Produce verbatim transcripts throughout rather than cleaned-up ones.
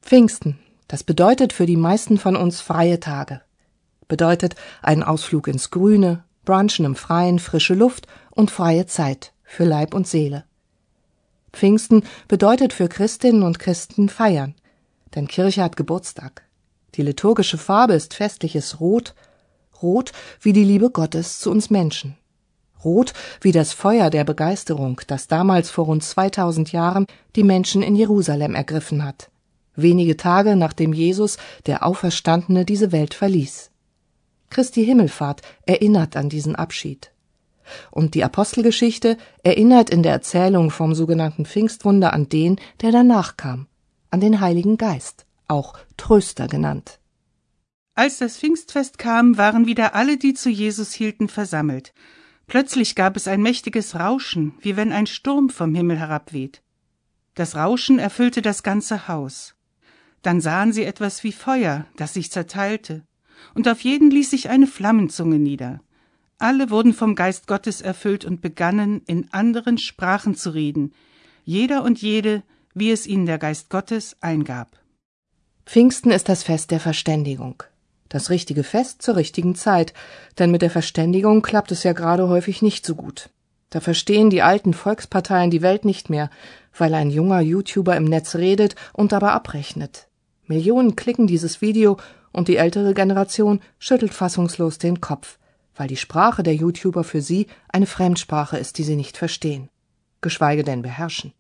Pfingsten, das bedeutet für die meisten von uns freie Tage. Bedeutet einen Ausflug ins Grüne, Brunchen im Freien, frische Luft und freie Zeit für Leib und Seele. Pfingsten bedeutet für Christinnen und Christen feiern, denn Kirche hat Geburtstag. Die liturgische Farbe ist festliches Rot, rot wie die Liebe Gottes zu uns Menschen. Rot wie das Feuer der Begeisterung, das damals vor rund zweitausend Jahren die Menschen in Jerusalem ergriffen hat, wenige Tage nachdem Jesus, der Auferstandene, diese Welt verließ. Christi Himmelfahrt erinnert an diesen Abschied. Und die Apostelgeschichte erinnert in der Erzählung vom sogenannten Pfingstwunder an den, der danach kam, an den Heiligen Geist, auch Tröster genannt. Als das Pfingstfest kam, waren wieder alle, die zu Jesus hielten, versammelt. Plötzlich gab es ein mächtiges Rauschen, wie wenn ein Sturm vom Himmel herabweht. Das Rauschen erfüllte das ganze Haus. Dann sahen sie etwas wie Feuer, das sich zerteilte, und auf jeden ließ sich eine Flammenzunge nieder. Alle wurden vom Geist Gottes erfüllt und begannen, in anderen Sprachen zu reden, jeder und jede, wie es ihnen der Geist Gottes eingab. Pfingsten ist das Fest der Verständigung. Das richtige Fest zur richtigen Zeit, denn mit der Verständigung klappt es ja gerade häufig nicht so gut. Da verstehen die alten Volksparteien die Welt nicht mehr, weil ein junger YouTuber im Netz redet und dabei abrechnet. Millionen klicken dieses Video und die ältere Generation schüttelt fassungslos den Kopf, weil die Sprache der YouTuber für sie eine Fremdsprache ist, die sie nicht verstehen, geschweige denn beherrschen.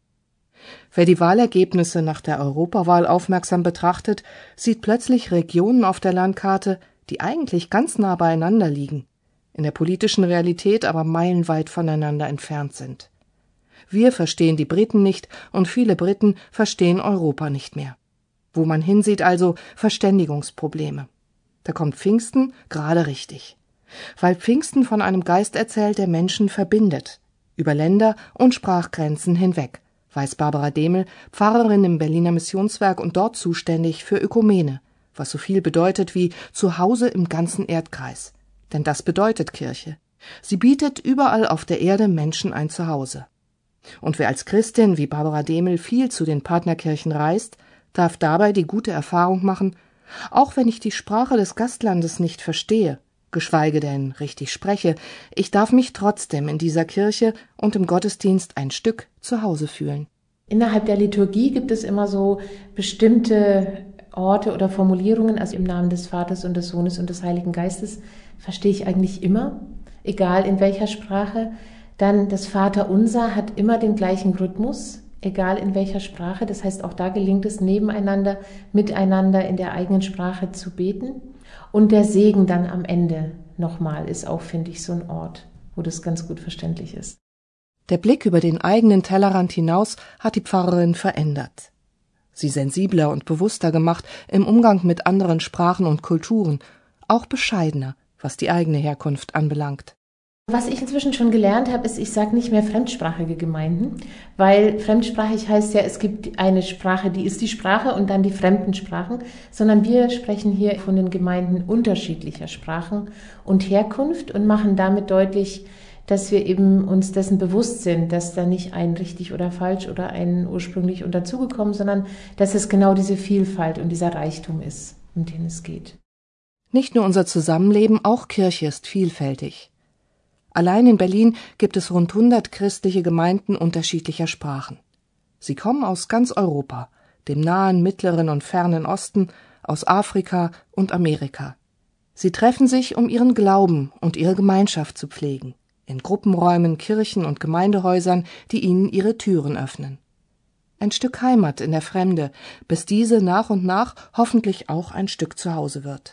Wer die Wahlergebnisse nach der Europawahl aufmerksam betrachtet, sieht plötzlich Regionen auf der Landkarte, die eigentlich ganz nah beieinander liegen, in der politischen Realität aber meilenweit voneinander entfernt sind. Wir verstehen die Briten nicht und viele Briten verstehen Europa nicht mehr. Wo man hinsieht also Verständigungsprobleme. Da kommt Pfingsten gerade richtig. Weil Pfingsten von einem Geist erzählt, der Menschen verbindet, über Länder und Sprachgrenzen hinweg, weiß Barbara Demel, Pfarrerin im Berliner Missionswerk und dort zuständig für Ökumene, was so viel bedeutet wie zu Hause im ganzen Erdkreis. Denn das bedeutet Kirche. Sie bietet überall auf der Erde Menschen ein Zuhause. Und wer als Christin wie Barbara Demel viel zu den Partnerkirchen reist, darf dabei die gute Erfahrung machen, auch wenn ich die Sprache des Gastlandes nicht verstehe, geschweige denn richtig spreche, ich darf mich trotzdem in dieser Kirche und im Gottesdienst ein Stück zu Hause fühlen. Innerhalb der Liturgie gibt es immer so bestimmte Orte oder Formulierungen, also im Namen des Vaters und des Sohnes und des Heiligen Geistes, verstehe ich eigentlich immer, egal in welcher Sprache. Dann das Vaterunser hat immer den gleichen Rhythmus, egal in welcher Sprache. Das heißt, auch da gelingt es, nebeneinander, miteinander in der eigenen Sprache zu beten. Und der Segen dann am Ende nochmal ist auch, finde ich, so ein Ort, wo das ganz gut verständlich ist. Der Blick über den eigenen Tellerrand hinaus hat die Pfarrerin verändert. Sie sensibler und bewusster gemacht im Umgang mit anderen Sprachen und Kulturen, auch bescheidener, was die eigene Herkunft anbelangt. Was ich inzwischen schon gelernt habe, ist, ich sage nicht mehr fremdsprachige Gemeinden, weil fremdsprachig heißt ja, es gibt eine Sprache, die ist die Sprache und dann die fremden Sprachen, sondern wir sprechen hier von den Gemeinden unterschiedlicher Sprachen und Herkunft und machen damit deutlich, dass wir eben uns dessen bewusst sind, dass da nicht ein richtig oder falsch oder ein ursprünglich und dazugekommen, sondern dass es genau diese Vielfalt und dieser Reichtum ist, um den es geht. Nicht nur unser Zusammenleben, auch Kirche ist vielfältig. Allein in Berlin gibt es rund hundert christliche Gemeinden unterschiedlicher Sprachen. Sie kommen aus ganz Europa, dem nahen, mittleren und fernen Osten, aus Afrika und Amerika. Sie treffen sich, um ihren Glauben und ihre Gemeinschaft zu pflegen, in Gruppenräumen, Kirchen und Gemeindehäusern, die ihnen ihre Türen öffnen. Ein Stück Heimat in der Fremde, bis diese nach und nach hoffentlich auch ein Stück Zuhause wird.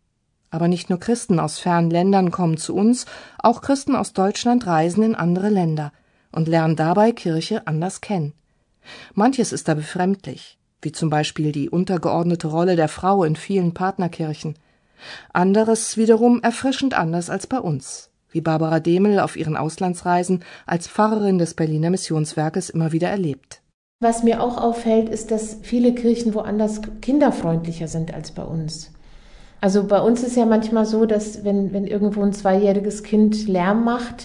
Aber nicht nur Christen aus fernen Ländern kommen zu uns, auch Christen aus Deutschland reisen in andere Länder und lernen dabei Kirche anders kennen. Manches ist da befremdlich, wie zum Beispiel die untergeordnete Rolle der Frau in vielen Partnerkirchen. Anderes wiederum erfrischend anders als bei uns, wie Barbara Demel auf ihren Auslandsreisen als Pfarrerin des Berliner Missionswerkes immer wieder erlebt. Was mir auch auffällt, ist, dass viele Kirchen woanders kinderfreundlicher sind als bei uns. Also bei uns ist ja manchmal so, dass wenn, wenn irgendwo ein zweijähriges Kind Lärm macht,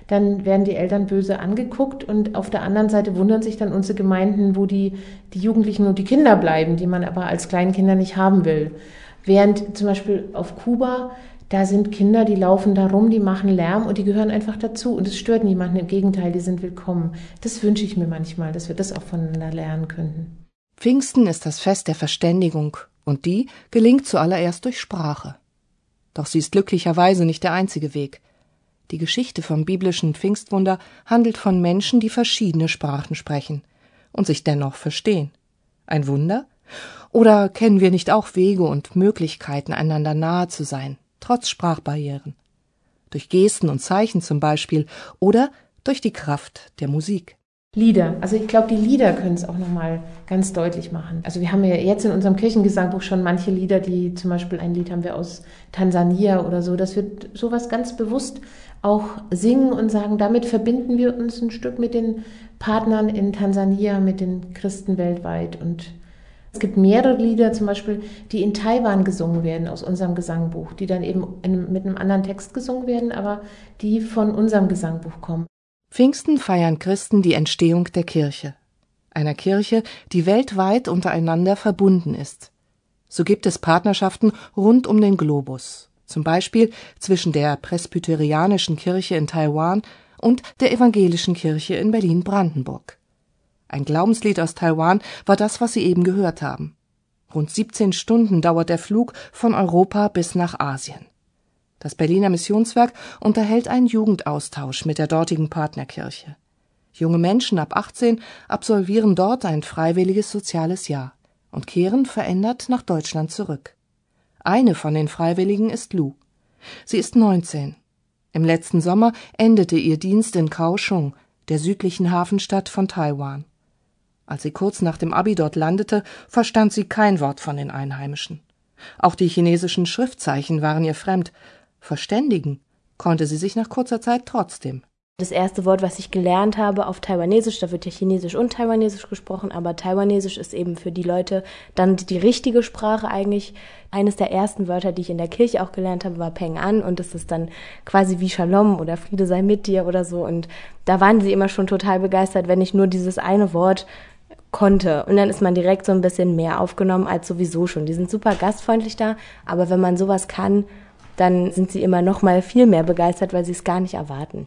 dann werden die Eltern böse angeguckt und auf der anderen Seite wundern sich dann unsere Gemeinden, wo die, die Jugendlichen und die Kinder bleiben, die man aber als Kleinkinder nicht haben will. Während zum Beispiel auf Kuba, da sind Kinder, die laufen da rum, die machen Lärm und die gehören einfach dazu und es stört niemanden, im Gegenteil, die sind willkommen. Das wünsche ich mir manchmal, dass wir das auch voneinander lernen könnten. Pfingsten ist das Fest der Verständigung und die gelingt zuallererst durch Sprache. Doch sie ist glücklicherweise nicht der einzige Weg. Die Geschichte vom biblischen Pfingstwunder handelt von Menschen, die verschiedene Sprachen sprechen und sich dennoch verstehen. Ein Wunder? Oder kennen wir nicht auch Wege und Möglichkeiten, einander nahe zu sein, trotz Sprachbarrieren? Durch Gesten und Zeichen zum Beispiel oder durch die Kraft der Musik. Lieder. Also ich glaube, die Lieder können es auch nochmal ganz deutlich machen. Also wir haben ja jetzt in unserem Kirchengesangbuch schon manche Lieder, die zum Beispiel ein Lied haben wir aus Tansania oder so, dass wir sowas ganz bewusst auch singen und sagen, damit verbinden wir uns ein Stück mit den Partnern in Tansania, mit den Christen weltweit. Und es gibt mehrere Lieder zum Beispiel, die in Taiwan gesungen werden aus unserem Gesangbuch, die dann eben in, mit einem anderen Text gesungen werden, aber die von unserem Gesangbuch kommen. Pfingsten feiern Christen die Entstehung der Kirche, einer Kirche, die weltweit untereinander verbunden ist. So gibt es Partnerschaften rund um den Globus, zum Beispiel zwischen der presbyterianischen Kirche in Taiwan und der evangelischen Kirche in Berlin-Brandenburg. Ein Glaubenslied aus Taiwan war das, was Sie eben gehört haben. Rund siebzehn Stunden dauert der Flug von Europa bis nach Asien. Das Berliner Missionswerk unterhält einen Jugendaustausch mit der dortigen Partnerkirche. Junge Menschen ab achtzehn absolvieren dort ein freiwilliges soziales Jahr und kehren verändert nach Deutschland zurück. Eine von den Freiwilligen ist Lu. Sie ist neunzehn. Im letzten Sommer endete ihr Dienst in Kaohsiung, der südlichen Hafenstadt von Taiwan. Als sie kurz nach dem Abi dort landete, verstand sie kein Wort von den Einheimischen. Auch die chinesischen Schriftzeichen waren ihr fremd. Verständigen konnte sie sich nach kurzer Zeit trotzdem. Das erste Wort, was ich gelernt habe auf Taiwanesisch, da wird ja Chinesisch und Taiwanesisch gesprochen, aber Taiwanesisch ist eben für die Leute dann die richtige Sprache eigentlich. Eines der ersten Wörter, die ich in der Kirche auch gelernt habe, war Peng An und das ist dann quasi wie Shalom oder Friede sei mit dir oder so und da waren sie immer schon total begeistert, wenn ich nur dieses eine Wort konnte. Und dann ist man direkt so ein bisschen mehr aufgenommen als sowieso schon. Die sind super gastfreundlich da, aber wenn man sowas kann, dann sind sie immer noch mal viel mehr begeistert, weil sie es gar nicht erwarten.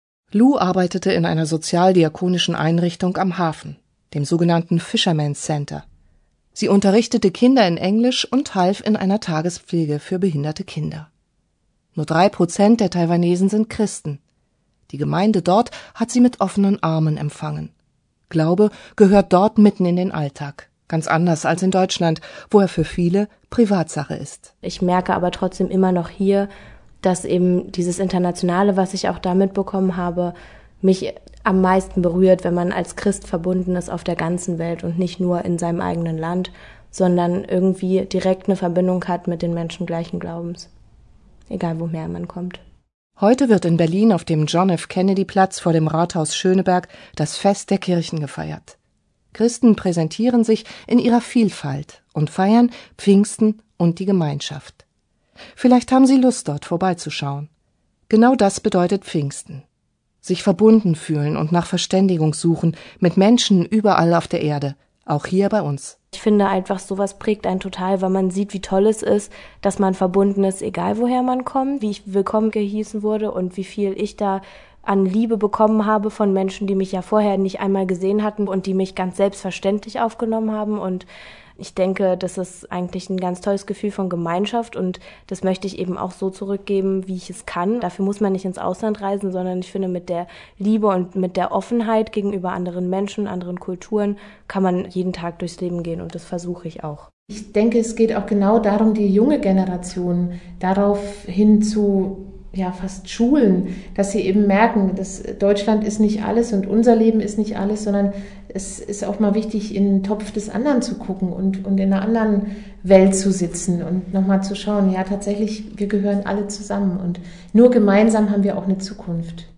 Lu arbeitete in einer sozialdiakonischen Einrichtung am Hafen, dem sogenannten Fisherman's Center. Sie unterrichtete Kinder in Englisch und half in einer Tagespflege für behinderte Kinder. Nur drei Prozent der Taiwanesen sind Christen. Die Gemeinde dort hat sie mit offenen Armen empfangen. Glaube gehört dort mitten in den Alltag. Ganz anders als in Deutschland, wo er für viele Privatsache ist. Ich merke aber trotzdem immer noch hier, dass eben dieses Internationale, was ich auch da mitbekommen habe, mich am meisten berührt, wenn man als Christ verbunden ist auf der ganzen Welt und nicht nur in seinem eigenen Land, sondern irgendwie direkt eine Verbindung hat mit den Menschen gleichen Glaubens. Egal woher man kommt. Heute wird in Berlin auf dem John F. Kennedy Platz vor dem Rathaus Schöneberg das Fest der Kirchen gefeiert. Christen präsentieren sich in ihrer Vielfalt und feiern Pfingsten und die Gemeinschaft. Vielleicht haben Sie Lust, dort vorbeizuschauen. Genau das bedeutet Pfingsten. Sich verbunden fühlen und nach Verständigung suchen mit Menschen überall auf der Erde, auch hier bei uns. Ich finde einfach, sowas prägt einen total, weil man sieht, wie toll es ist, dass man verbunden ist, egal woher man kommt, wie ich willkommen gehießen wurde und wie viel ich da an Liebe bekommen habe von Menschen, die mich ja vorher nicht einmal gesehen hatten und die mich ganz selbstverständlich aufgenommen haben. Und ich denke, das ist eigentlich ein ganz tolles Gefühl von Gemeinschaft und das möchte ich eben auch so zurückgeben, wie ich es kann. Dafür muss man nicht ins Ausland reisen, sondern ich finde, mit der Liebe und mit der Offenheit gegenüber anderen Menschen, anderen Kulturen kann man jeden Tag durchs Leben gehen und das versuche ich auch. Ich denke, es geht auch genau darum, die junge Generation darauf hin zu ja fast schulen, dass sie eben merken, dass Deutschland ist nicht alles und unser Leben ist nicht alles, sondern es ist auch mal wichtig, in den Topf des anderen zu gucken und, und in einer anderen Welt zu sitzen und nochmal zu schauen, ja tatsächlich, wir gehören alle zusammen und nur gemeinsam haben wir auch eine Zukunft.